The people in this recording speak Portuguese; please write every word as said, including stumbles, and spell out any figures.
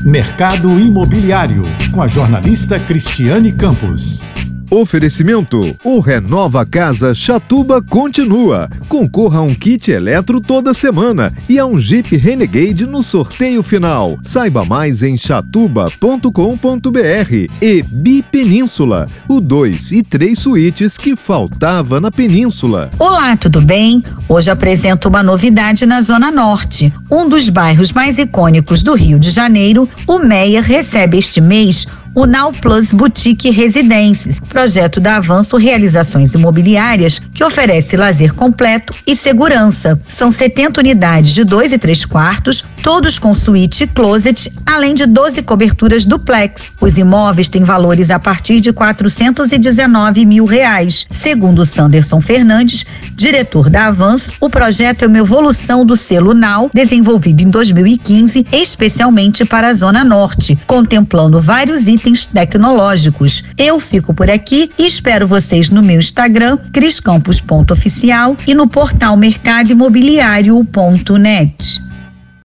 Mercado Imobiliário, com a jornalista Cristiane Campos. Oferecimento: o Renova Casa Chatuba continua. Concorra a um kit eletro toda semana e a um Jeep Renegade no sorteio final. Saiba mais em chatuba ponto com ponto br. E Bipenínsula, o dois e três suítes que faltava na Península. Olá, tudo bem? Hoje apresento uma novidade na Zona Norte. Um dos bairros mais icônicos do Rio de Janeiro, o Meia recebe este mês o Now Plus Boutique Residências, projeto da Avanço Realizações Imobiliárias, que oferece lazer completo e segurança. São setenta unidades de dois e três quartos, todos com suíte e closet, além de doze coberturas duplex. Os imóveis têm valores a partir de quatrocentos e dezenove mil reais. Segundo Sanderson Fernandes, diretor da Avanço, o projeto é uma evolução do selo Now, desenvolvido em dois mil e quinze, especialmente para a Zona Norte, contemplando vários itens tecnológicos. Eu fico por aqui e espero vocês no meu Instagram, cris campos ponto oficial, e no portal mercado imobiliário ponto net.